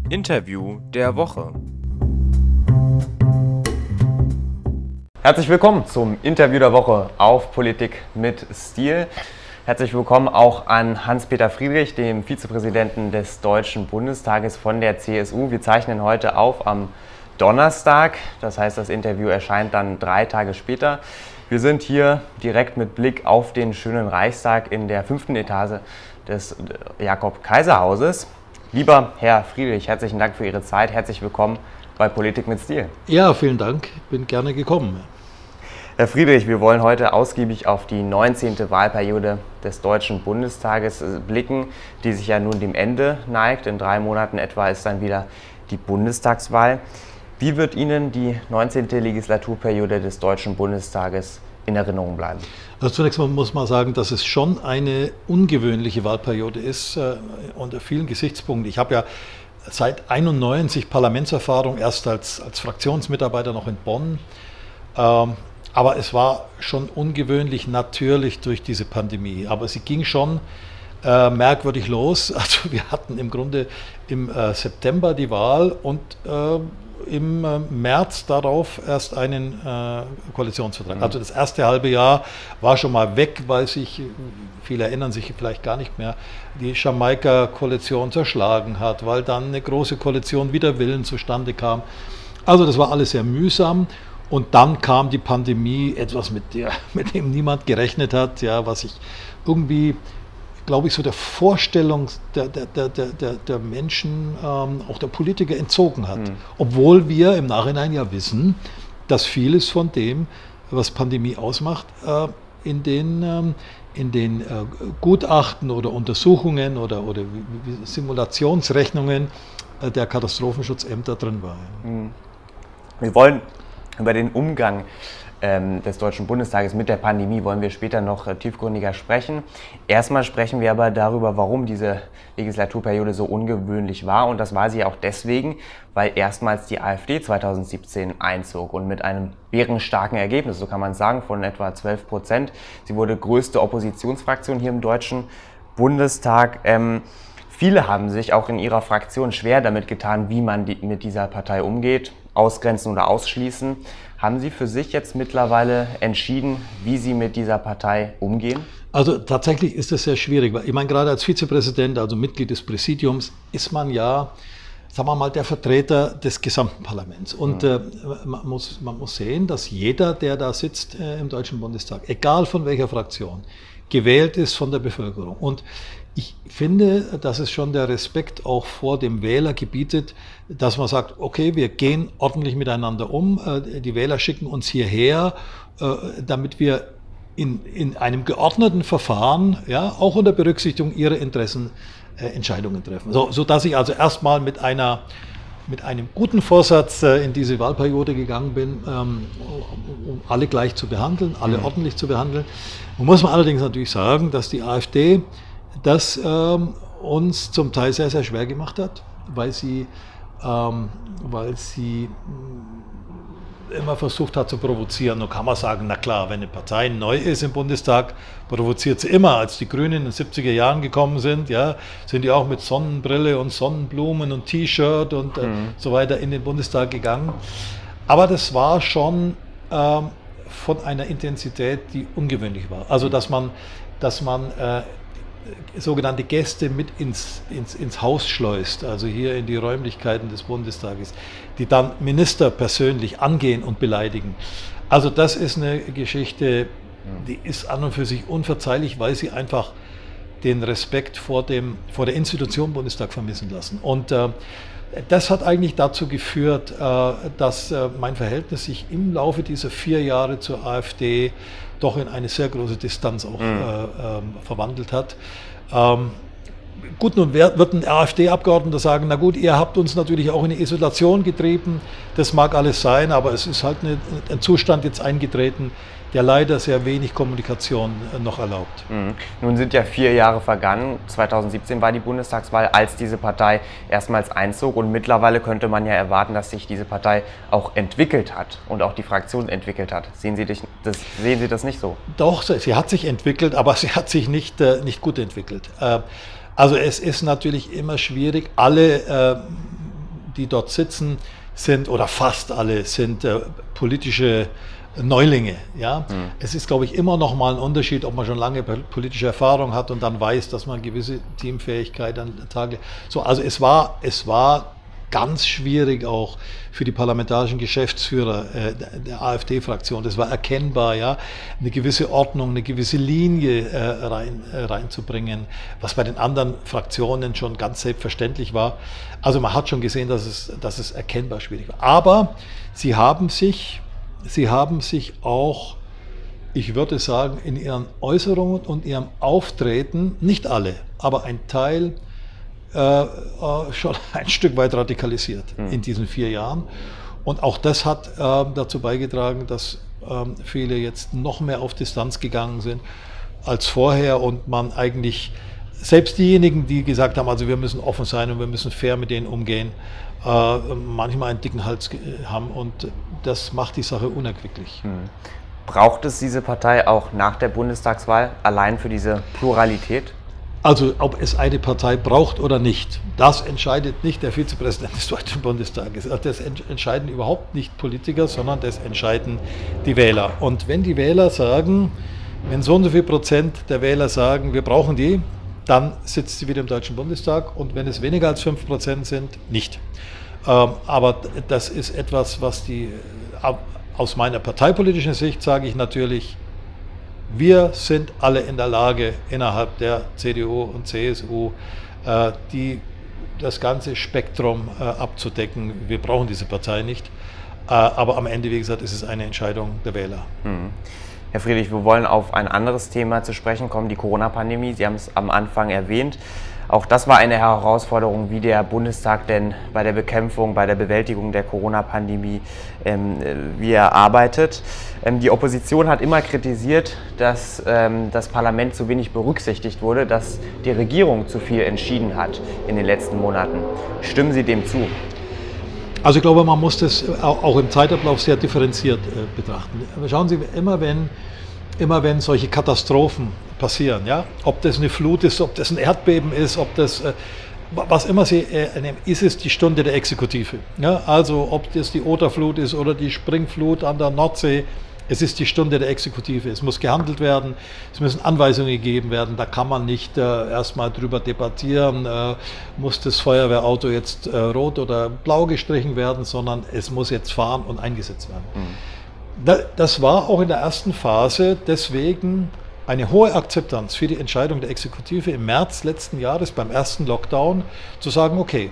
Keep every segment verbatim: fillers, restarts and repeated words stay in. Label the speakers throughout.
Speaker 1: Interview der Woche.
Speaker 2: Herzlich willkommen zum Interview der Woche auf Politik mit Stil. Herzlich willkommen auch an Hans-Peter Friedrich, dem Vizepräsidenten des Deutschen Bundestages von der C S U. Wir zeichnen heute auf am Donnerstag, das heißt, das Interview erscheint dann drei Tage später. Wir sind hier direkt mit Blick auf den schönen Reichstag in der fünften Etage des Jakob-Kaiser-Hauses. Lieber Herr Friedrich, herzlichen Dank für Ihre Zeit. Herzlich willkommen bei Politik mit Stil.
Speaker 3: Ja, vielen Dank. Ich bin gerne gekommen.
Speaker 2: Herr Friedrich, wir wollen heute ausgiebig auf die neunzehnte Wahlperiode des Deutschen Bundestages blicken, die sich ja nun dem Ende neigt. In drei Monaten etwa ist dann wieder die Bundestagswahl. Wie wird Ihnen die neunzehnte Legislaturperiode des Deutschen Bundestages in Erinnerung bleiben?
Speaker 3: Also zunächst mal muss man sagen, dass es schon eine ungewöhnliche Wahlperiode ist, äh, unter vielen Gesichtspunkten. Ich habe ja seit einundneunzig Parlamentserfahrung, erst als, als Fraktionsmitarbeiter noch in Bonn. Ähm, aber es war schon ungewöhnlich natürlich durch diese Pandemie. Aber sie ging schon äh, merkwürdig los. Also wir hatten im Grunde im äh, September die Wahl und äh, im März darauf erst einen äh, Koalitionsvertrag. Also das erste halbe Jahr war schon mal weg, weil sich, viele erinnern sich vielleicht gar nicht mehr, die Jamaika-Koalition zerschlagen hat, weil dann eine große Koalition wider Willen zustande kam. Also das war alles sehr mühsam. Und dann kam die Pandemie, etwas mit, der, mit dem niemand gerechnet hat, ja, was ich irgendwie, glaube ich, so der Vorstellung der, der, der, der, der Menschen, ähm, auch der Politiker entzogen hat. Mhm. Obwohl wir im Nachhinein ja wissen, dass vieles von dem, was Pandemie ausmacht, äh, in den, ähm, in den äh, Gutachten oder Untersuchungen oder, oder Simulationsrechnungen äh, der Katastrophenschutzämter drin war.
Speaker 2: Mhm. Wir wollen über den Umgang ähm, des Deutschen Bundestages mit der Pandemie wollen wir später noch äh, tiefgründiger sprechen. Erstmal sprechen wir aber darüber, warum diese Legislaturperiode so ungewöhnlich war. Und das war sie auch deswegen, weil erstmals die AfD zweitausendsiebzehn einzog und mit einem bärenstarken Ergebnis, so kann man sagen, von etwa zwölf Prozent. Sie wurde größte Oppositionsfraktion hier im Deutschen Bundestag. Ähm, viele haben sich auch in ihrer Fraktion schwer damit getan, wie man die, mit dieser Partei umgeht, ausgrenzen oder ausschließen. Haben Sie für sich jetzt mittlerweile entschieden, wie Sie mit dieser Partei umgehen?
Speaker 3: Also tatsächlich ist das sehr schwierig, weil ich meine, gerade als Vizepräsident, also Mitglied des Präsidiums, ist man ja, sagen wir mal, der Vertreter des gesamten Parlaments. Und mhm. äh, man, muss, man muss sehen, dass jeder, der da sitzt äh, im Deutschen Bundestag, egal von welcher Fraktion, gewählt ist von der Bevölkerung. Und ich finde, dass es schon der Respekt auch vor dem Wähler gebietet, dass man sagt, okay, wir gehen ordentlich miteinander um, die Wähler schicken uns hierher, damit wir in, in einem geordneten Verfahren, ja, auch unter Berücksichtigung ihrer Interessen, Entscheidungen treffen. So, so dass ich also erstmal mit einer mit einem guten Vorsatz in diese Wahlperiode gegangen bin, um alle gleich zu behandeln, alle ordentlich zu behandeln. Nun muss man allerdings natürlich sagen, dass die AfD das ähm, uns zum Teil sehr, sehr schwer gemacht hat, weil sie, ähm, weil sie immer versucht hat zu provozieren. Nun kann man sagen, na klar, wenn eine Partei neu ist im Bundestag, provoziert sie immer. Als die Grünen in den siebziger Jahren gekommen sind, ja, sind die auch mit Sonnenbrille und Sonnenblumen und T-Shirt und äh, mhm. so weiter in den Bundestag gegangen. Aber das war schon ähm, von einer Intensität, die ungewöhnlich war. Also dass man, dass man äh, sogenannte Gäste mit ins, ins, ins Haus schleust, also hier in die Räumlichkeiten des Bundestages, die dann Minister persönlich angehen und beleidigen. Also das ist eine Geschichte, die ist an und für sich unverzeihlich, weil sie einfach den Respekt vor, dem, vor der Institution Bundestag vermissen lassen. Und äh, das hat eigentlich dazu geführt, äh, dass äh, mein Verhältnis sich im Laufe dieser vier Jahre zur AfD doch in eine sehr große Distanz auch mhm. äh, äh, verwandelt hat. Ähm, gut, nun wird ein AfD-Abgeordneter sagen, na gut, ihr habt uns natürlich auch in die Isolation getrieben, das mag alles sein, aber es ist halt eine, ein Zustand jetzt eingetreten, der leider sehr wenig Kommunikation noch erlaubt.
Speaker 2: Mhm. Nun sind ja vier Jahre vergangen. zweitausendsiebzehn war die Bundestagswahl, als diese Partei erstmals einzog. Und mittlerweile könnte man ja erwarten, dass sich diese Partei auch entwickelt hat und auch die Fraktion entwickelt hat. Sehen Sie das, sehen Sie das nicht so?
Speaker 3: Doch, sie hat sich entwickelt, aber sie hat sich nicht, äh, nicht gut entwickelt. Äh, also es ist natürlich immer schwierig, alle äh, die dort sitzen, sind, oder fast alle, sind äh, politische Neulinge. Ja? Mhm. Es ist, glaube ich, immer noch mal ein Unterschied, ob man schon lange politische Erfahrung hat und dann weiß, dass man gewisse Teamfähigkeit an den Tag legt. So, also es war, es war ganz schwierig auch für die parlamentarischen Geschäftsführer äh, der AfD-Fraktion. Das war erkennbar, ja, eine gewisse Ordnung, eine gewisse Linie äh, rein, äh, reinzubringen, was bei den anderen Fraktionen schon ganz selbstverständlich war. Also man hat schon gesehen, dass es, dass es erkennbar schwierig war. Aber sie haben sich, sie haben sich auch, ich würde sagen, in ihren Äußerungen und ihrem Auftreten, nicht alle, aber ein Teil, Äh, äh, schon ein Stück weit radikalisiert mhm. in diesen vier Jahren. Und auch das hat äh, dazu beigetragen, dass äh, viele jetzt noch mehr auf Distanz gegangen sind als vorher und man eigentlich, selbst diejenigen, die gesagt haben, also wir müssen offen sein und wir müssen fair mit denen umgehen, äh, manchmal einen dicken Hals haben und das macht die Sache unerquicklich.
Speaker 2: Mhm. Braucht es diese Partei auch nach der Bundestagswahl allein für diese Pluralität?
Speaker 3: Also ob es eine Partei braucht oder nicht, das entscheidet nicht der Vizepräsident des Deutschen Bundestages. Das entscheiden überhaupt nicht Politiker, sondern das entscheiden die Wähler. Und wenn die Wähler sagen, wenn so und so viel Prozent der Wähler sagen, wir brauchen die, dann sitzt sie wieder im Deutschen Bundestag. Und wenn es weniger als fünf Prozent sind, nicht. Aber das ist etwas, was die, aus meiner parteipolitischen Sicht sage ich natürlich, wir sind alle in der Lage, innerhalb der C D U und C S U äh, die, das ganze Spektrum äh, abzudecken. Wir brauchen diese Partei nicht. Äh, aber am Ende, wie gesagt, ist es eine Entscheidung der Wähler.
Speaker 2: Hm. Herr Friedrich, wir wollen auf ein anderes Thema zu sprechen kommen, die Corona-Pandemie. Sie haben es am Anfang erwähnt. Auch das war eine Herausforderung, wie der Bundestag denn bei der Bekämpfung, bei der Bewältigung der Corona-Pandemie, ähm, wie er arbeitet. Ähm, die Opposition hat immer kritisiert, dass ähm, das Parlament zu wenig berücksichtigt wurde, dass die Regierung zu viel entschieden hat in den letzten Monaten. Stimmen Sie dem zu?
Speaker 3: Also ich glaube, man muss das auch im Zeitablauf sehr differenziert äh, betrachten. Schauen Sie, immer wenn, immer wenn solche Katastrophen passieren, ja, ob das eine Flut ist, ob das ein Erdbeben ist, ob das, äh, was immer Sie äh, nehmen, ist es die Stunde der Exekutive. Ja? Also ob das die Oderflut ist oder die Springflut an der Nordsee, es ist die Stunde der Exekutive. Es muss gehandelt werden, es müssen Anweisungen gegeben werden, da kann man nicht äh, erstmal drüber debattieren, äh, muss das Feuerwehrauto jetzt äh, rot oder blau gestrichen werden, sondern es muss jetzt fahren und eingesetzt werden. Mhm. Da, das war auch in der ersten Phase deswegen eine hohe Akzeptanz für die Entscheidung der Exekutive im März letzten Jahres beim ersten Lockdown zu sagen, okay,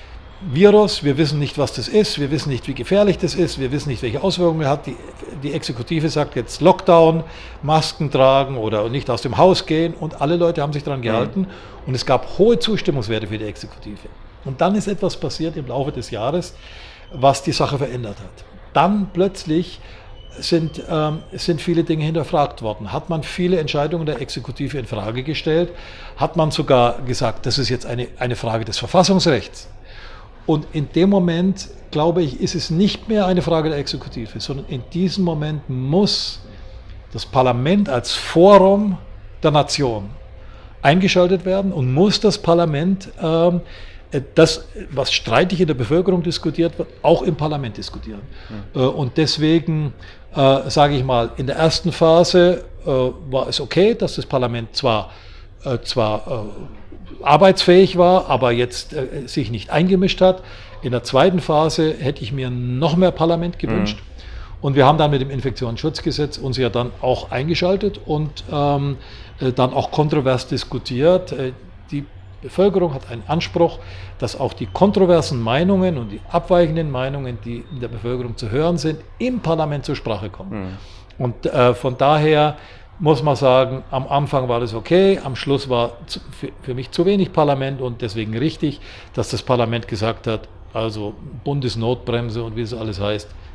Speaker 3: Virus, wir wissen nicht, was das ist, wir wissen nicht, wie gefährlich das ist, wir wissen nicht, welche Auswirkungen es hat. Die, die Exekutive sagt jetzt Lockdown, Masken tragen oder nicht aus dem Haus gehen und alle Leute haben sich daran gehalten mhm. und es gab hohe Zustimmungswerte für die Exekutive. Und dann ist etwas passiert im Laufe des Jahres, was die Sache verändert hat. Dann plötzlich Sind, ähm, sind viele Dinge hinterfragt worden. Hat man viele Entscheidungen der Exekutive in Frage gestellt? Hat man sogar gesagt, das ist jetzt eine, eine Frage des Verfassungsrechts? Und in dem Moment, glaube ich, ist es nicht mehr eine Frage der Exekutive, sondern in diesem Moment muss das Parlament als Forum der Nation eingeschaltet werden und muss das Parlament ähm, das, was streitig in der Bevölkerung diskutiert wird, auch im Parlament diskutieren. Mhm. Und deswegen äh, sage ich mal, in der ersten Phase äh, war es okay, dass das Parlament zwar, äh, zwar äh, arbeitsfähig war, aber jetzt äh, sich nicht eingemischt hat. In der zweiten Phase hätte ich mir noch mehr Parlament gewünscht. Mhm. Und wir haben dann mit dem Infektionsschutzgesetz uns ja dann auch eingeschaltet und ähm, äh, dann auch kontrovers diskutiert. Äh, die Bevölkerung hat einen Anspruch, dass auch die kontroversen Meinungen und die abweichenden Meinungen, die in der Bevölkerung zu hören sind, im Parlament zur Sprache kommen. Mhm. Und äh, von daher muss man sagen, am Anfang war das okay, am Schluss war zu, für, für mich zu wenig Parlament und deswegen richtig, dass das Parlament gesagt hat, also Bundesnotbremse und wie es alles heißt,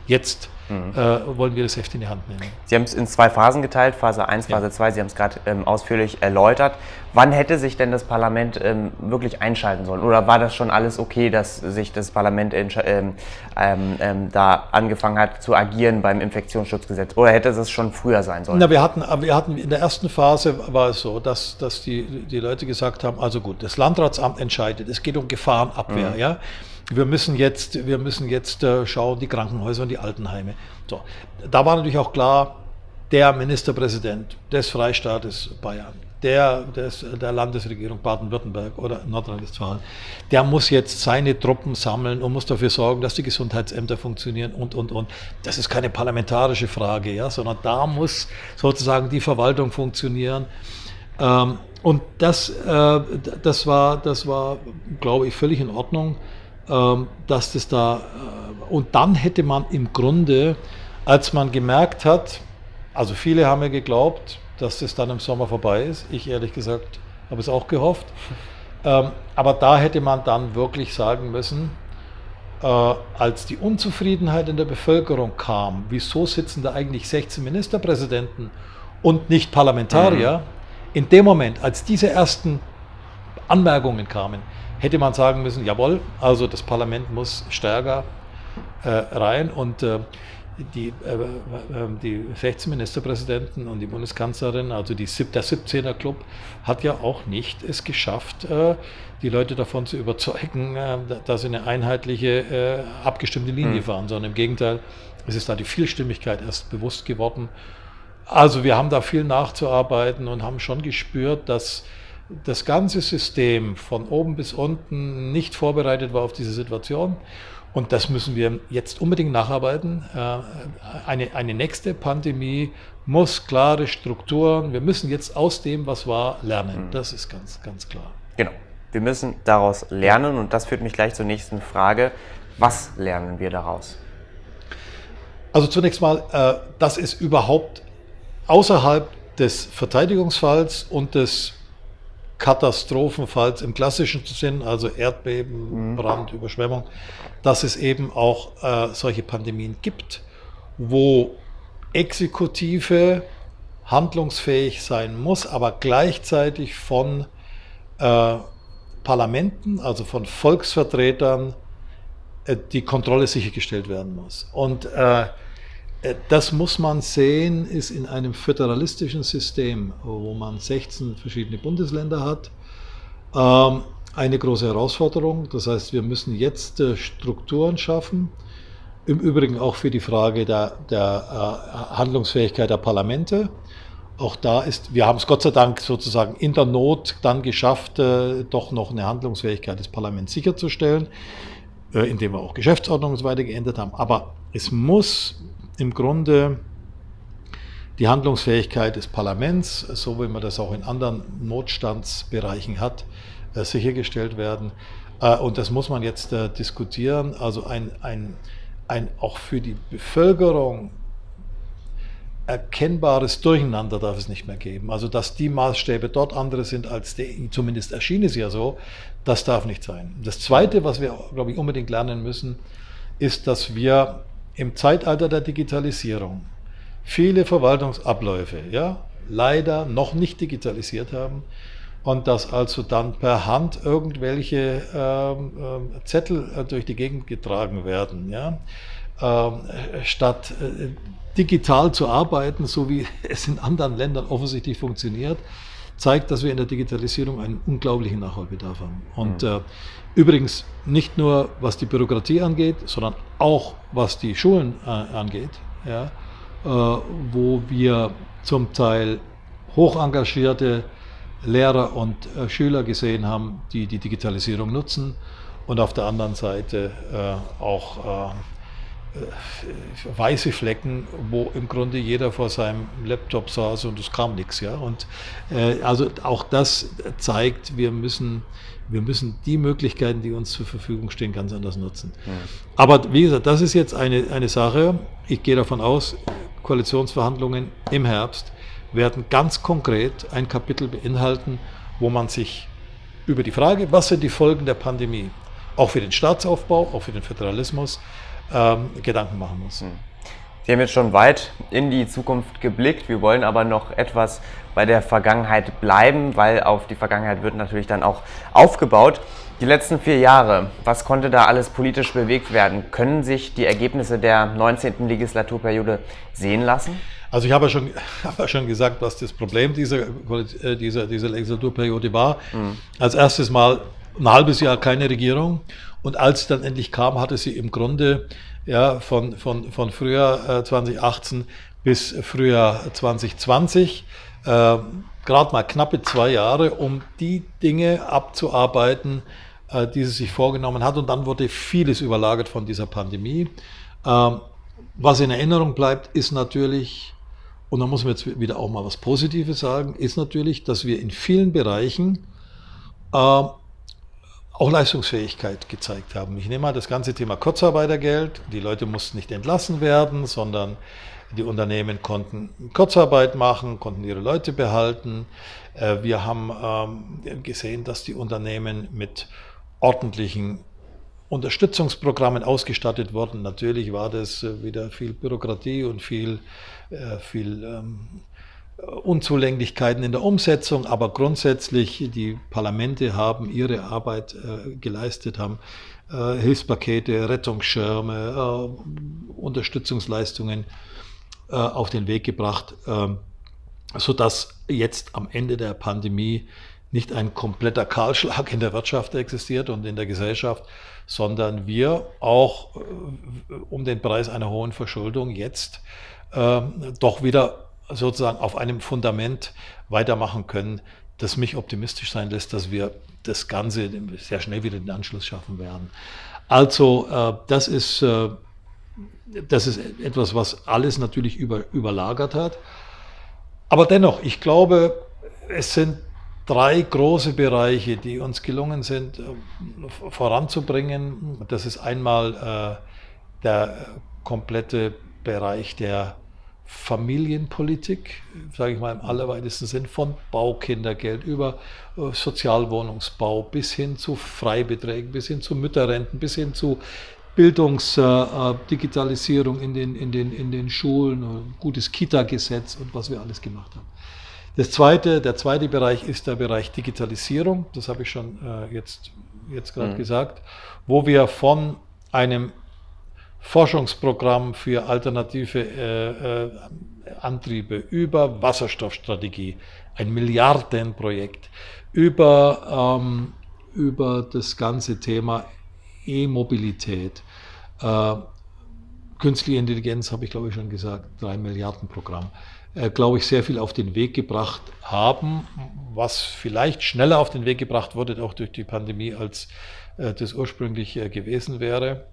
Speaker 3: Jetzt mhm. äh, wollen wir das Heft in die Hand nehmen.
Speaker 2: Sie haben es in zwei Phasen geteilt, Phase eins, Phase zwei, ja. Sie haben es gerade ähm, ausführlich erläutert. Wann hätte sich denn das Parlament ähm, wirklich einschalten sollen? Oder war das schon alles okay, dass sich das Parlament ähm, ähm, da angefangen hat zu agieren beim Infektionsschutzgesetz? Oder hätte es schon früher sein sollen?
Speaker 3: Na, wir hatten, wir hatten in der ersten Phase war es so, dass, dass die, die Leute gesagt haben, also gut, das Landratsamt entscheidet, es geht um Gefahrenabwehr, mhm. ja. Wir müssen jetzt, wir müssen jetzt äh, schauen, die Krankenhäuser und die Altenheime. So. Da war natürlich auch klar, der Ministerpräsident des Freistaates Bayern, der, des, der Landesregierung Baden-Württemberg oder Nordrhein-Westfalen, der muss jetzt seine Truppen sammeln und muss dafür sorgen, dass die Gesundheitsämter funktionieren und, und, und. Das ist keine parlamentarische Frage, ja, sondern da muss sozusagen die Verwaltung funktionieren. Ähm, und das, äh, das war, das war, glaube ich, völlig in Ordnung. Dass das da, und dann hätte man im Grunde, als man gemerkt hat, also viele haben ja geglaubt, dass das dann im Sommer vorbei ist, ich ehrlich gesagt habe es auch gehofft, aber da hätte man dann wirklich sagen müssen, als die Unzufriedenheit in der Bevölkerung kam, wieso sitzen da eigentlich sechzehn Ministerpräsidenten und nicht Parlamentarier, mhm. in dem Moment, als diese ersten Anmerkungen kamen, hätte man sagen müssen, jawohl, also das Parlament muss stärker äh, rein und äh, die, äh, die sechzehn Ministerpräsidenten und die Bundeskanzlerin, also die, der siebzehner Club, hat ja auch nicht es geschafft, äh, die Leute davon zu überzeugen, äh, dass sie eine einheitliche, äh, abgestimmte Linie mhm. fahren, sondern im Gegenteil, es ist da die Vielstimmigkeit erst bewusst geworden. Also wir haben da viel nachzuarbeiten und haben schon gespürt, dass das ganze System von oben bis unten nicht vorbereitet war auf diese Situation. Und das müssen wir jetzt unbedingt nacharbeiten. Eine, eine nächste Pandemie muss klare Strukturen, wir müssen jetzt aus dem, was war, lernen. Das ist ganz, ganz klar.
Speaker 2: Genau, wir müssen daraus lernen und das führt mich gleich zur nächsten Frage. Was lernen wir daraus?
Speaker 3: Also zunächst mal, dass es überhaupt außerhalb des Verteidigungsfalls und des Katastrophenfalls im klassischen Sinn, also Erdbeben, Brand, Überschwemmung, dass es eben auch äh, solche Pandemien gibt, wo Exekutive handlungsfähig sein muss, aber gleichzeitig von äh, Parlamenten, also von Volksvertretern, äh, die Kontrolle sichergestellt werden muss. Und äh, das muss man sehen, ist in einem föderalistischen System, wo man sechzehn verschiedene Bundesländer hat, eine große Herausforderung. Das heißt, wir müssen jetzt Strukturen schaffen, im Übrigen auch für die Frage der, der Handlungsfähigkeit der Parlamente. Auch da ist, wir haben es Gott sei Dank sozusagen in der Not dann geschafft, doch noch eine Handlungsfähigkeit des Parlaments sicherzustellen, indem wir auch Geschäftsordnungen und so weiter geändert haben. Aber es muss im Grunde die Handlungsfähigkeit des Parlaments, so wie man das auch in anderen Notstandsbereichen hat, sichergestellt werden. Und das muss man jetzt diskutieren. Also ein, ein, ein auch für die Bevölkerung erkennbares Durcheinander darf es nicht mehr geben. Also dass die Maßstäbe dort andere sind als die, zumindest erschien es ja so, das darf nicht sein. Das Zweite, was wir, glaube ich, unbedingt lernen müssen, ist, dass wir im Zeitalter der Digitalisierung viele Verwaltungsabläufe ja, leider noch nicht digitalisiert haben und dass also dann per Hand irgendwelche ähm, äh, Zettel äh, durch die Gegend getragen werden, ja, ähm, statt äh, digital zu arbeiten, so wie es in anderen Ländern offensichtlich funktioniert, zeigt, dass wir in der Digitalisierung einen unglaublichen Nachholbedarf haben. Und mhm. äh, übrigens nicht nur was die Bürokratie angeht, sondern auch was die Schulen äh, angeht, ja, äh, wo wir zum Teil hoch engagierte Lehrer und äh, Schüler gesehen haben, die die Digitalisierung nutzen und auf der anderen Seite äh, auch äh, weiße Flecken, wo im Grunde jeder vor seinem Laptop saß und es kam nichts. Ja? Und äh, also auch das zeigt, wir müssen, wir müssen die Möglichkeiten, die uns zur Verfügung stehen, ganz anders nutzen. Ja. Aber wie gesagt, das ist jetzt eine, eine Sache. Ich gehe davon aus, Koalitionsverhandlungen im Herbst werden ganz konkret ein Kapitel beinhalten, wo man sich über die Frage, was sind die Folgen der Pandemie auch für den Staatsaufbau, auch für den Föderalismus ähm, Gedanken machen muss.
Speaker 2: Sie haben jetzt schon weit in die Zukunft geblickt. Wir wollen aber noch etwas bei der Vergangenheit bleiben, weil auf die Vergangenheit wird natürlich dann auch aufgebaut. Die letzten vier Jahre, was konnte da alles politisch bewegt werden? Können sich die Ergebnisse der neunzehnten Legislaturperiode sehen lassen?
Speaker 3: Also ich habe ja schon, habe ja schon gesagt, was das Problem dieser, dieser, dieser Legislaturperiode war. Mhm. Als erstes Mal ein halbes Jahr keine Regierung und als sie dann endlich kam, hatte sie im Grunde ja, von, von, von Frühjahr zweitausendachtzehn bis Frühjahr zweitausendzwanzig äh, gerade mal knappe zwei Jahre, um die Dinge abzuarbeiten, äh, die sie sich vorgenommen hat. Und dann wurde vieles überlagert von dieser Pandemie. Ähm, was in Erinnerung bleibt, ist natürlich, und da muss man jetzt wieder auch mal was Positives sagen, ist natürlich, dass wir in vielen Bereichen äh, auch Leistungsfähigkeit gezeigt haben. Ich nehme mal das ganze Thema Kurzarbeitergeld. Die Leute mussten nicht entlassen werden, sondern die Unternehmen konnten Kurzarbeit machen, konnten ihre Leute behalten. Wir haben gesehen, dass die Unternehmen mit ordentlichen Unterstützungsprogrammen ausgestattet wurden. Natürlich war das wieder viel Bürokratie und viel, viel Unzulänglichkeiten in der Umsetzung, aber grundsätzlich die Parlamente haben ihre Arbeit äh, geleistet, haben äh, Hilfspakete, Rettungsschirme, äh, Unterstützungsleistungen äh, auf den Weg gebracht, äh, sodass jetzt am Ende der Pandemie nicht ein kompletter Kahlschlag in der Wirtschaft existiert und in der Gesellschaft, sondern wir auch äh, um den Preis einer hohen Verschuldung jetzt äh, doch wieder sozusagen auf einem Fundament weitermachen können, das mich optimistisch sein lässt, dass wir das Ganze sehr schnell wieder den Anschluss schaffen werden. Also äh, das ist, äh, das ist etwas, was alles natürlich über, überlagert hat. Aber dennoch, ich glaube, es sind drei große Bereiche, die uns gelungen sind, äh, voranzubringen. Das ist einmal äh, der komplette Bereich der Familienpolitik, sage ich mal im allerweitesten Sinn, von Baukindergeld über äh, Sozialwohnungsbau bis hin zu Freibeträgen, bis hin zu Mütterrenten, bis hin zu Bildungsdigitalisierung äh, in, den, in, den, in den Schulen, ein gutes Kita-Gesetz und was wir alles gemacht haben. Das zweite, der zweite Bereich ist der Bereich Digitalisierung, das habe ich schon äh, jetzt, jetzt gerade mhm. gesagt, wo wir von einem Forschungsprogramm für alternative äh, äh, Antriebe, über Wasserstoffstrategie, ein Milliardenprojekt, über, ähm, über das ganze Thema E-Mobilität, äh, künstliche Intelligenz, habe ich glaube ich schon gesagt, drei Milliarden Programm, äh, glaube ich, sehr viel auf den Weg gebracht haben, was vielleicht schneller auf den Weg gebracht wurde, auch durch die Pandemie, als äh, das ursprünglich äh, gewesen wäre.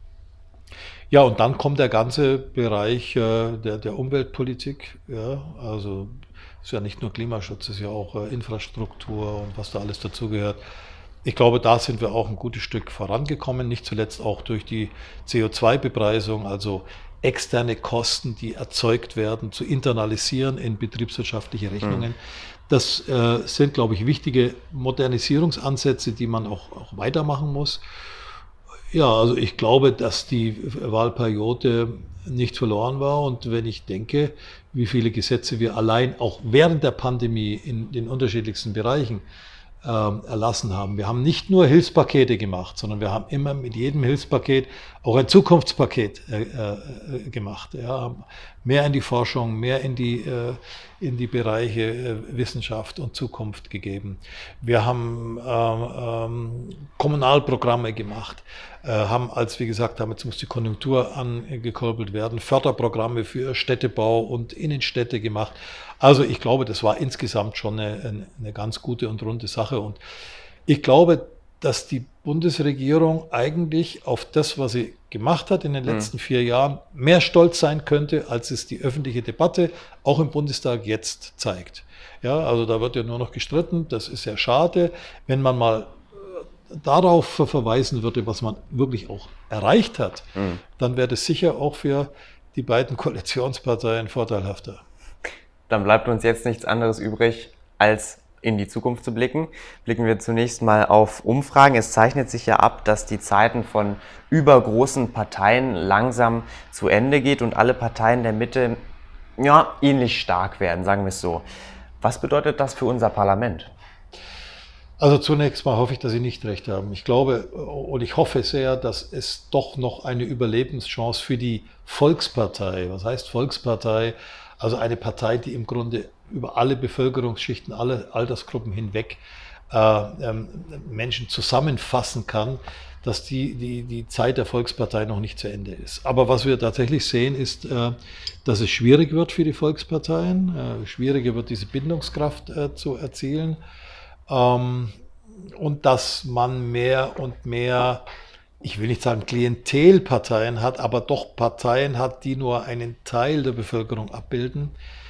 Speaker 3: Ja, und dann kommt der ganze Bereich äh, der, der Umweltpolitik. Ja, also es ist ja nicht nur Klimaschutz, es ist ja auch äh, Infrastruktur und was da alles dazugehört. Ich glaube, da sind wir auch ein gutes Stück vorangekommen, nicht zuletzt auch durch die C O zwei Bepreisung, also externe Kosten, die erzeugt werden, zu internalisieren in betriebswirtschaftliche Rechnungen. Mhm. Das äh, sind, glaube ich, wichtige Modernisierungsansätze, die man auch, auch weitermachen muss. Ja, also ich glaube, dass die Wahlperiode nicht verloren war, und wenn ich denke, wie viele Gesetze wir allein auch während der Pandemie in den unterschiedlichsten Bereichen äh, erlassen haben. Wir haben nicht nur Hilfspakete gemacht, sondern wir haben immer mit jedem Hilfspaket auch ein Zukunftspaket äh, äh, gemacht. Ja, mehr in die Forschung, mehr in die, äh, in die Bereiche äh, Wissenschaft und Zukunft gegeben. Wir haben äh, ähm, Kommunalprogramme gemacht, äh, haben, als wir gesagt haben, jetzt muss die Konjunktur angekurbelt werden, Förderprogramme für Städtebau und Innenstädte gemacht. Also ich glaube, das war insgesamt schon eine, eine ganz gute und runde Sache. Und ich glaube, dass die Bundesregierung eigentlich auf das, was sie gemacht hat in den letzten mhm. vier Jahren, mehr stolz sein könnte, als es die öffentliche Debatte auch im Bundestag jetzt zeigt. Ja, also da wird ja nur noch gestritten, das ist ja schade. Wenn man mal darauf verweisen würde, was man wirklich auch erreicht hat, mhm. dann wäre das sicher auch für die beiden Koalitionsparteien vorteilhafter.
Speaker 2: Dann bleibt uns jetzt nichts anderes übrig, als in die Zukunft zu blicken, blicken wir zunächst mal auf Umfragen. Es zeichnet sich ja ab, dass die Zeiten von übergroßen Parteien langsam zu Ende geht und alle Parteien der Mitte ja, ähnlich stark werden, sagen wir es so. Was bedeutet das für unser Parlament?
Speaker 3: Also zunächst mal hoffe ich, dass Sie nicht recht haben. Ich glaube und ich hoffe sehr, dass es doch noch eine Überlebenschance für die Volkspartei, was heißt Volkspartei? Also eine Partei, die im Grunde über alle Bevölkerungsschichten, alle Altersgruppen hinweg äh, ähm, Menschen zusammenfassen kann, dass die, die, die Zeit der Volkspartei noch nicht zu Ende ist. Aber was wir tatsächlich sehen, ist, äh, dass es schwierig wird für die Volksparteien, äh, schwieriger wird, diese Bindungskraft äh, zu erzielen. Und dass man mehr und mehr, ich will nicht sagen Klientelparteien hat, aber doch Parteien hat, die nur einen Teil der Bevölkerung abbilden.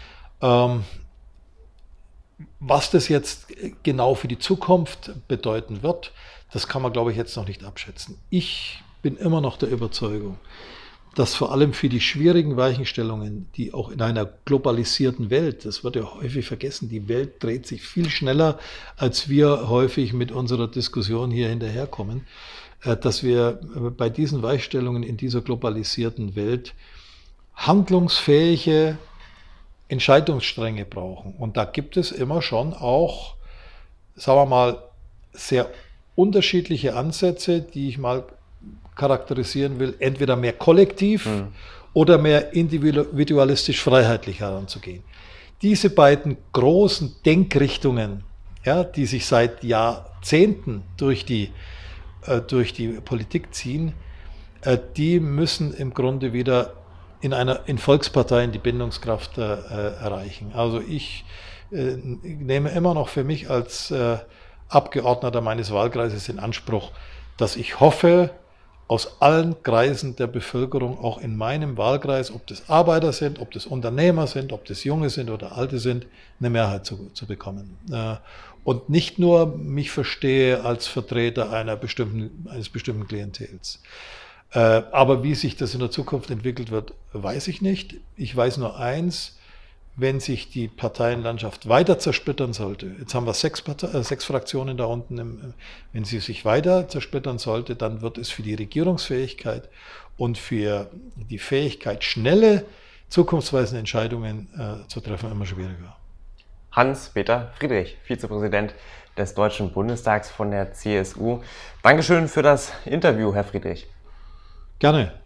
Speaker 3: Was das jetzt genau für die Zukunft bedeuten wird, das kann man, glaube ich, jetzt noch nicht abschätzen. Ich bin immer noch der Überzeugung, dass vor allem für die schwierigen Weichenstellungen, die auch in einer globalisierten Welt, das wird ja häufig vergessen, die Welt dreht sich viel schneller, als wir häufig mit unserer Diskussion hier hinterherkommen, dass wir bei diesen Weichenstellungen in dieser globalisierten Welt handlungsfähige Entscheidungsstränge brauchen. Und da gibt es immer schon auch, sagen wir mal, sehr unterschiedliche Ansätze, die ich mal charakterisieren will, entweder mehr kollektiv mhm. oder mehr individualistisch freiheitlich heranzugehen. Diese beiden großen Denkrichtungen, ja, die sich seit Jahrzehnten durch die, äh, durch die Politik ziehen, äh, die müssen im Grunde wieder in einer in Volksparteien die Bindungskraft äh, erreichen. Also ich äh, nehme immer noch für mich als äh, Abgeordneter meines Wahlkreises in Anspruch, dass ich hoffe, aus allen Kreisen der Bevölkerung, auch in meinem Wahlkreis, ob das Arbeiter sind, ob das Unternehmer sind, ob das Junge sind oder Alte sind, eine Mehrheit zu, zu bekommen. Und nicht nur mich verstehe als Vertreter einer bestimmten, eines bestimmten Klientels. Aber wie sich das in der Zukunft entwickelt wird, weiß ich nicht. Ich weiß nur eins: Wenn sich die Parteienlandschaft weiter zersplittern sollte, jetzt haben wir sechs, Partei, äh, sechs Fraktionen da unten, im, wenn sie sich weiter zersplittern sollte, dann wird es für die Regierungsfähigkeit und für die Fähigkeit, schnelle, zukunftsweisende Entscheidungen äh, zu treffen, immer schwieriger.
Speaker 2: Hans-Peter Friedrich, Vizepräsident des Deutschen Bundestags von der C S U. Dankeschön für das Interview, Herr Friedrich.
Speaker 3: Gerne.